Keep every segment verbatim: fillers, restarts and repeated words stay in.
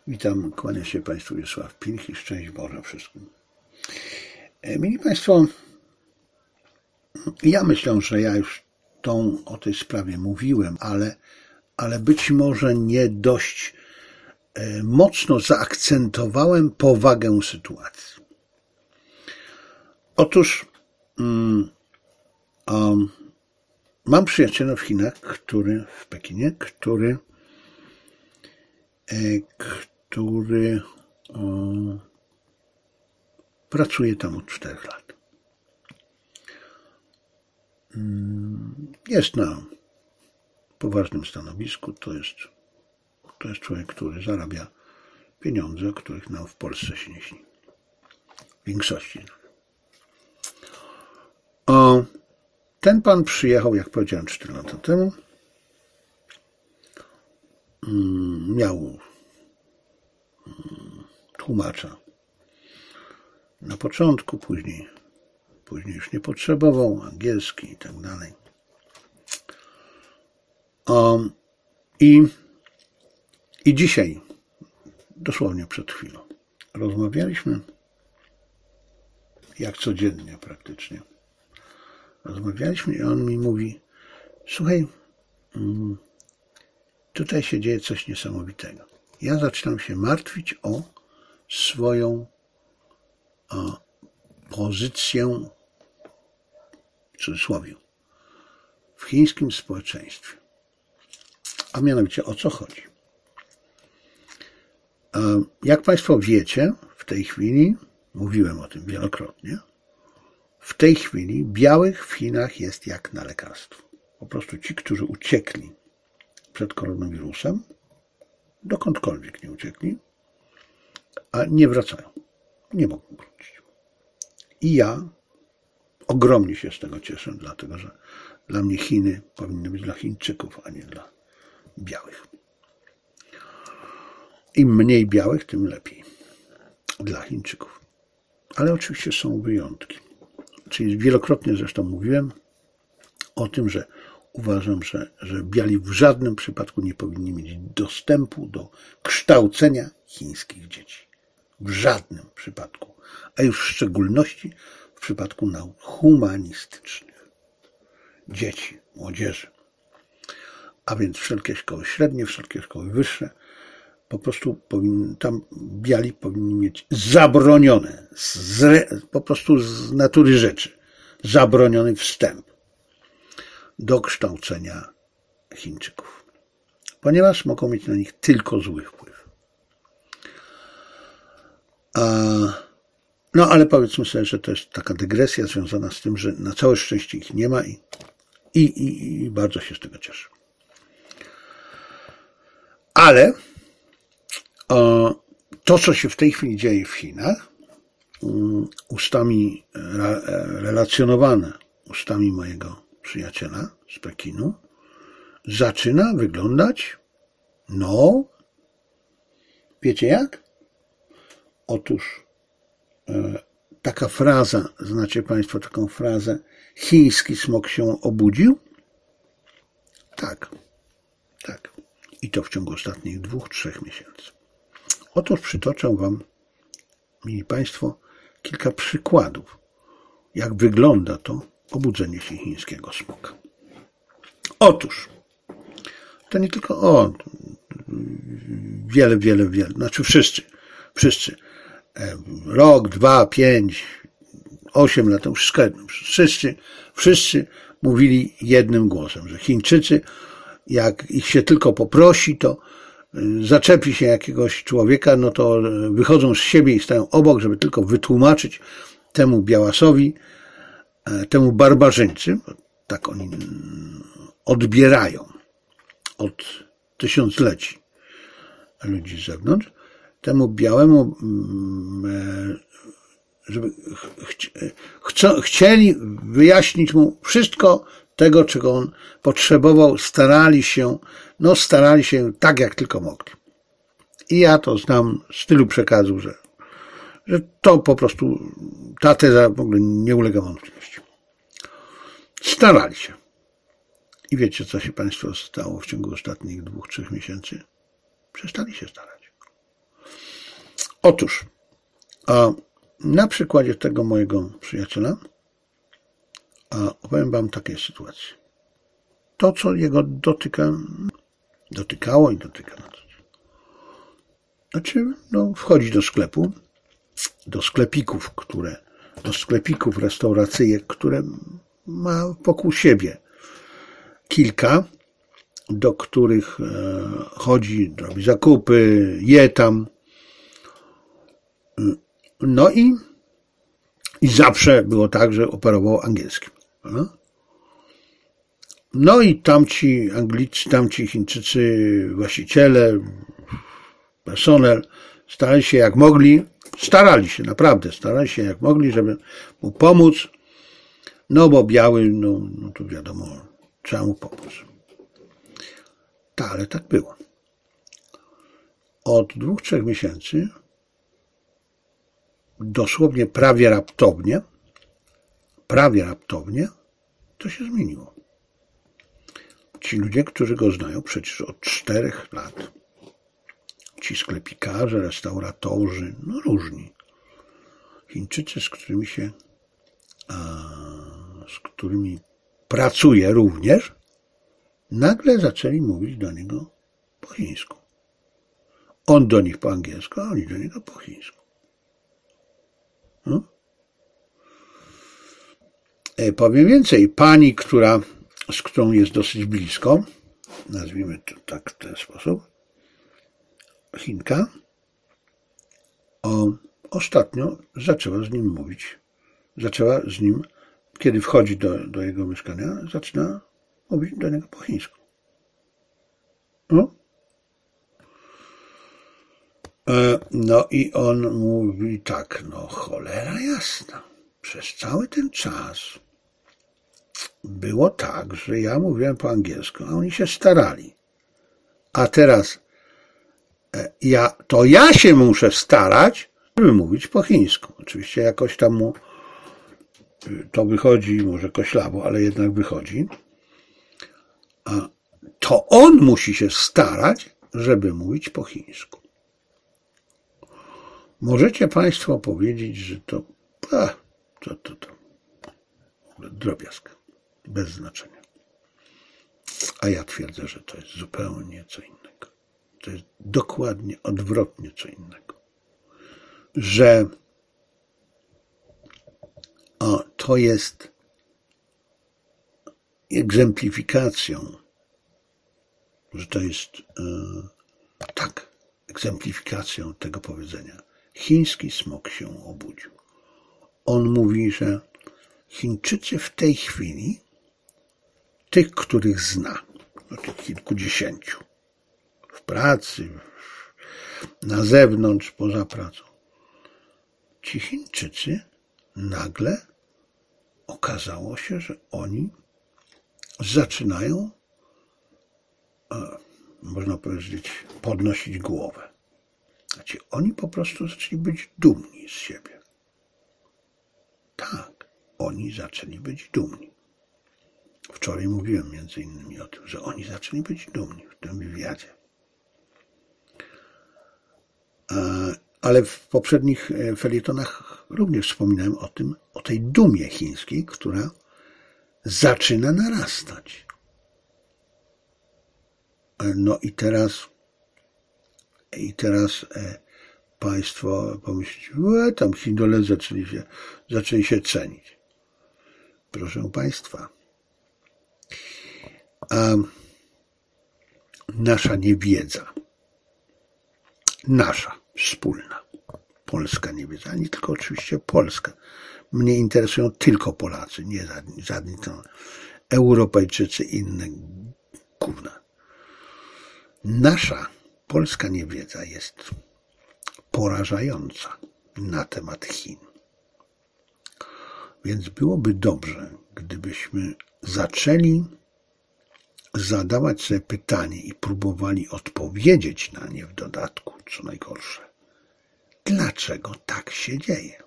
Witam, kłania się Państwu Wiesław Pilch i szczęść Boże wszystkim. Mili Państwo, ja myślę, że ja już tą, o tej sprawie mówiłem, ale, ale być może nie dość mocno zaakcentowałem powagę sytuacji. Otóż um, um, mam przyjaciela w Chinach, który w Pekinie, który który o, pracuje tam od czterech lat. Jest na poważnym stanowisku. To jest, to jest człowiek, który zarabia pieniądze, o których nam w Polsce się nie śni. W większości. O, ten pan przyjechał, jak powiedziałem, cztery lata temu. Miał tłumacza na początku, później, później już nie potrzebował, angielski i tak dalej. Um, i, I dzisiaj, dosłownie przed chwilą, rozmawialiśmy, jak codziennie praktycznie, rozmawialiśmy i on mi mówi: słuchaj, um, tutaj się dzieje coś niesamowitego. Ja zaczynam się martwić o swoją o, pozycję, w cudzysłowie, w chińskim społeczeństwie. A mianowicie o co chodzi? Jak Państwo wiecie, w tej chwili, mówiłem o tym wielokrotnie, w tej chwili białych w Chinach jest jak na lekarstwo. Po prostu ci, którzy uciekli przed koronawirusem, dokądkolwiek nie uciekli, a nie wracają. Nie mogą wrócić. I ja ogromnie się z tego cieszę, dlatego że dla mnie Chiny powinny być dla Chińczyków, a nie dla białych. Im mniej białych, tym lepiej dla Chińczyków. Ale oczywiście są wyjątki. Czyli wielokrotnie zresztą mówiłem o tym, że uważam, że, że biali w żadnym przypadku nie powinni mieć dostępu do kształcenia chińskich dzieci. W żadnym przypadku. A już w szczególności w przypadku nauk humanistycznych. Dzieci, młodzieży. A więc wszelkie szkoły średnie, wszelkie szkoły wyższe. Po prostu powinni, tam biali powinni mieć zabronione, z, po prostu z natury rzeczy, zabroniony wstęp do kształcenia Chińczyków, ponieważ mogą mieć na nich tylko zły wpływ. A, no ale powiedzmy sobie, że to jest taka dygresja związana z tym, że na całe szczęście ich nie ma i, i, i, i bardzo się z tego cieszę. Ale o, to, co się w tej chwili dzieje w Chinach, um, ustami re, relacjonowane, ustami mojego przyjaciela z Pekinu, zaczyna wyglądać, no, wiecie jak? Otóż e, taka fraza, znacie Państwo taką frazę, chiński smok się obudził? Tak, tak. I to w ciągu ostatnich dwóch, trzech miesięcy. Otóż przytoczę Wam, mili Państwo, kilka przykładów, jak wygląda to obudzenie się chińskiego smoka. Otóż, to nie tylko o, wiele, wiele, wiele, znaczy wszyscy, wszyscy, rok, dwa, pięć, osiem lat, wszystko jedno, wszyscy, wszyscy mówili jednym głosem, że Chińczycy, jak ich się tylko poprosi, to zaczepi się jakiegoś człowieka, no to wychodzą z siebie i stają obok, żeby tylko wytłumaczyć temu białasowi, temu barbarzyńcy, tak oni odbierają od tysiącleci ludzi z zewnątrz, temu białemu, żeby chc- chcieli wyjaśnić mu wszystko tego, czego on potrzebował, starali się, no starali się tak, jak tylko mogli. I ja to znam z tylu przekazów, że, że to po prostu, ta teza w ogóle nie ulega wątpliwości. Starali się. I wiecie, co się Państwo stało w ciągu ostatnich dwóch, trzech miesięcy? Przestali się starać. Otóż, a na przykładzie tego mojego przyjaciela a opowiem wam takie sytuacje. To, co jego dotyka, dotykało i dotyka na co dzień. Znaczy, no, wchodzi do sklepu, do sklepików, które, do sklepików restauracyjek, które ma wokół siebie kilka, do których chodzi, robi zakupy, je tam. No i, i zawsze było tak, że operował angielskim. No i tamci Anglicy, tamci Chińczycy, właściciele, personel starali się jak mogli, starali się, naprawdę starali się jak mogli, żeby mu pomóc, no bo biały, no, no to wiadomo, trzeba mu pomóc. Tak, ale tak było. Od dwóch, trzech miesięcy, dosłownie prawie raptownie, prawie raptownie, to się zmieniło. Ci ludzie, którzy go znają przecież od czterech lat, ci sklepikarze, restauratorzy, no różni, Chińczycy, z którymi się, a, z którymi pracuje również, nagle zaczęli mówić do niego po chińsku. On do nich po angielsku, a oni do niego po chińsku. No? E, powiem więcej, pani, która, z którą jest dosyć blisko, nazwijmy to tak w ten sposób, Chinka, o, ostatnio zaczęła z nim mówić. Zaczęła z nim, kiedy wchodzi do, do jego mieszkania, zaczyna mówić do niego po chińsku. No. E, no i on mówi tak, no cholera jasna. Przez cały ten czas było tak, że ja mówiłem po angielsku, a oni się starali. A teraz ja, to ja się muszę starać, żeby mówić po chińsku. Oczywiście jakoś tam mu to wychodzi, może koślawo, ale jednak wychodzi. A to on musi się starać, żeby mówić po chińsku. Możecie Państwo powiedzieć, że to, a, to, to, to drobiazg, bez znaczenia. A ja twierdzę, że to jest zupełnie co innego. To jest dokładnie odwrotnie co innego. Że o, to jest egzemplifikacją, że to jest e, tak, egzemplifikacją tego powiedzenia. Chiński smok się obudził. On mówi, że Chińczycy w tej chwili, tych, których zna, no tych kilkudziesięciu, w pracy, na zewnątrz, poza pracą, ci Chińczycy nagle okazało się, że oni zaczynają, można powiedzieć, podnosić głowę. Znaczy, oni po prostu zaczęli być dumni z siebie. Tak, oni zaczęli być dumni. Wczoraj mówiłem między innymi o tym, że oni zaczęli być dumni w tym wywiadzie. Ale w poprzednich felietonach również wspominałem o tym, o tej dumie chińskiej, która zaczyna narastać. No i teraz i teraz e, Państwo pomyślicie, e, tam Hindole zaczęli się, zaczęli się cenić. Proszę Państwa, a nasza niewiedza, nasza wspólna, polska niewiedza, nie tylko oczywiście polska. Mnie interesują tylko Polacy, nie żadni, żadni to Europejczycy, inne gówna. Nasza polska niewiedza jest porażająca na temat Chin. Więc byłoby dobrze, gdybyśmy zaczęli zadawać sobie pytanie i próbowali odpowiedzieć na nie w dodatku, co najgorsze. Dlaczego tak się dzieje?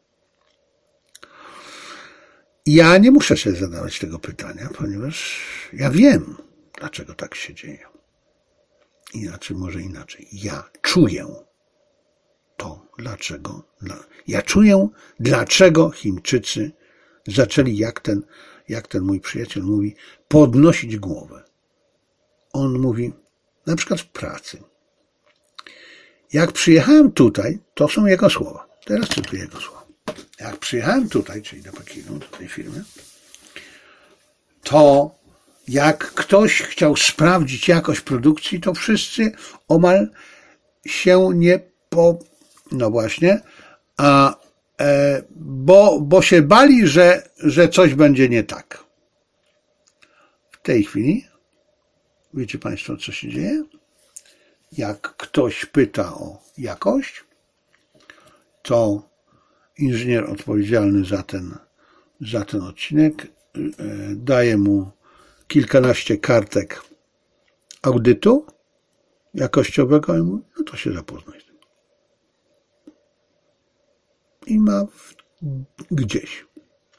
Ja nie muszę sobie zadawać tego pytania, ponieważ ja wiem, dlaczego tak się dzieje. Inaczej, może inaczej. Ja czuję, to, dlaczego. Ja czuję, dlaczego Chińczycy zaczęli, jak ten, jak ten mój przyjaciel mówi, podnosić głowę. On mówi, na przykład w pracy. Jak przyjechałem tutaj, to są jego słowa. Teraz cytuję jego słowa. Jak przyjechałem tutaj, czyli do Pekinu, do tej firmy, to jak ktoś chciał sprawdzić jakość produkcji, to wszyscy omal się nie po... No właśnie, a, e, bo, bo się bali, że, że coś będzie nie tak. W tej chwili, wiecie Państwo, co się dzieje? Jak ktoś pyta o jakość, to inżynier odpowiedzialny za ten, za ten odcinek daje mu kilkanaście kartek audytu jakościowego i mówi, no to się zapoznaj z tym. I ma gdzieś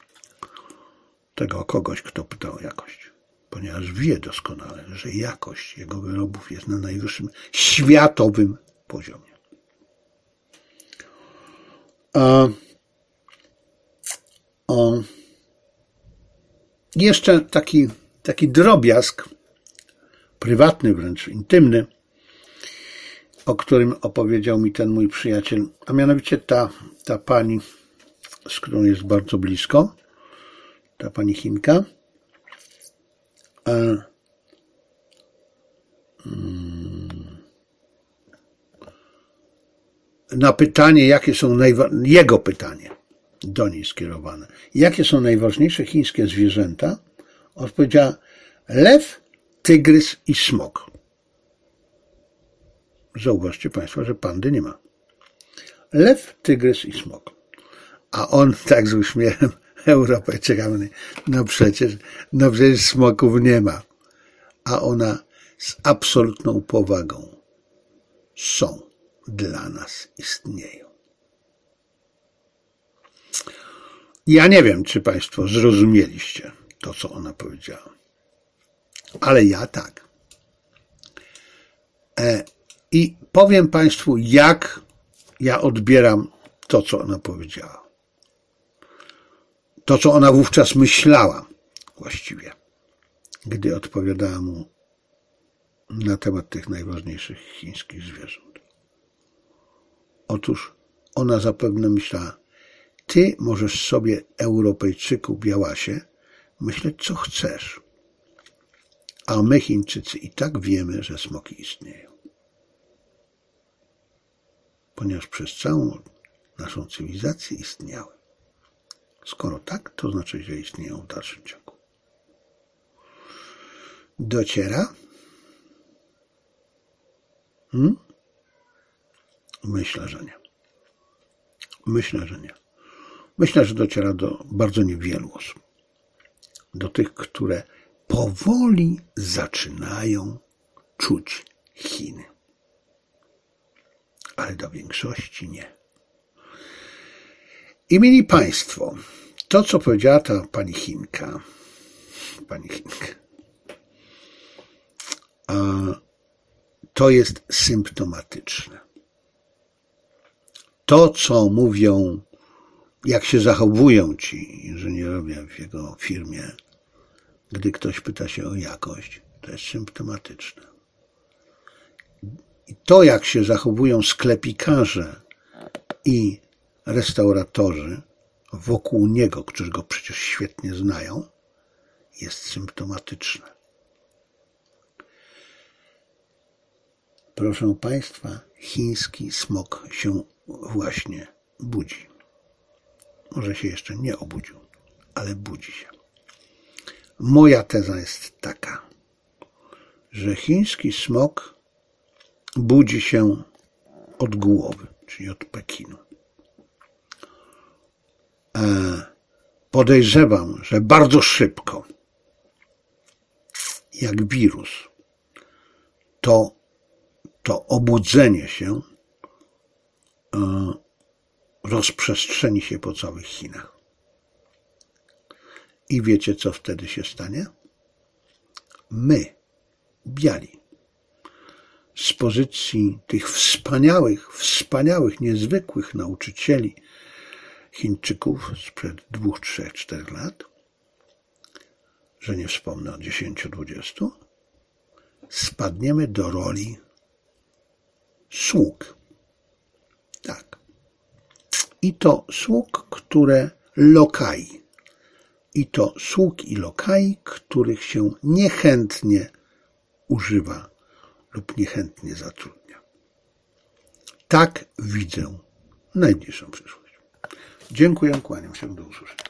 tego kogoś, kto pyta o jakość, ponieważ wie doskonale, że jakość jego wyrobów jest na najwyższym światowym poziomie. A, o, jeszcze taki, taki drobiazg, prywatny wręcz, intymny, o którym opowiedział mi ten mój przyjaciel, a mianowicie ta, ta pani, z którą jest bardzo blisko, ta pani Chinka, e, mm, na pytanie, jakie są najwa- jego pytanie do niej skierowane, jakie są najważniejsze chińskie zwierzęta, odpowiedziała lew, tygrys i smok. Zauważcie Państwo, że pandy nie ma. Lew, tygrys i smok. A on tak z uśmiechem, Europejczyk, no przecież, no przecież smoków nie ma. A ona z absolutną powagą. Są, dla nas istnieją. Ja nie wiem, czy Państwo zrozumieliście to, co ona powiedziała. Ale ja tak. E, I powiem Państwu, jak ja odbieram to, co ona powiedziała. To, co ona wówczas myślała właściwie, gdy odpowiadała mu na temat tych najważniejszych chińskich zwierząt. Otóż ona zapewne myślała, ty możesz sobie, Europejczyku, białasie, myśleć, co chcesz. A my, Chińczycy, i tak wiemy, że smoki istnieją. Ponieważ przez całą naszą cywilizację istniały. Skoro tak, to znaczy, że istnieją w dalszym ciągu. Dociera? Hmm? Myślę, że nie. Myślę, że nie. Myślę, że dociera do bardzo niewielu osób. Do tych, które powoli zaczynają czuć Chiny. Ale do większości nie. I mieli Państwo, to co powiedziała ta pani Chinka, pani Chinka, to jest symptomatyczne. To, co mówią, jak się zachowują ci inżynierowie w jego firmie, gdy ktoś pyta się o jakość, to jest symptomatyczne. I to, jak się zachowują sklepikarze i restauratorzy wokół niego, którzy go przecież świetnie znają, jest symptomatyczne. Proszę Państwa, chiński smok się właśnie budzi. Może się jeszcze nie obudził, ale budzi się. Moja teza jest taka, że chiński smok budzi się od głowy, czyli od Pekinu. Podejrzewam, że bardzo szybko, jak wirus, to, to obudzenie się rozprzestrzeni się po całych Chinach. I wiecie, co wtedy się stanie? My, biali, z pozycji tych wspaniałych, wspaniałych, niezwykłych nauczycieli Chińczyków sprzed dwóch, trzech, czterech lat, że nie wspomnę o dziesięciu, dwudziestu, spadniemy do roli sług. Tak. I to sług, które lokai. I to sług i lokai, których się niechętnie używa lub niechętnie zatrudnia. Tak widzę najbliższą przyszłość. Dziękuję, kłaniam się, do usłyszenia.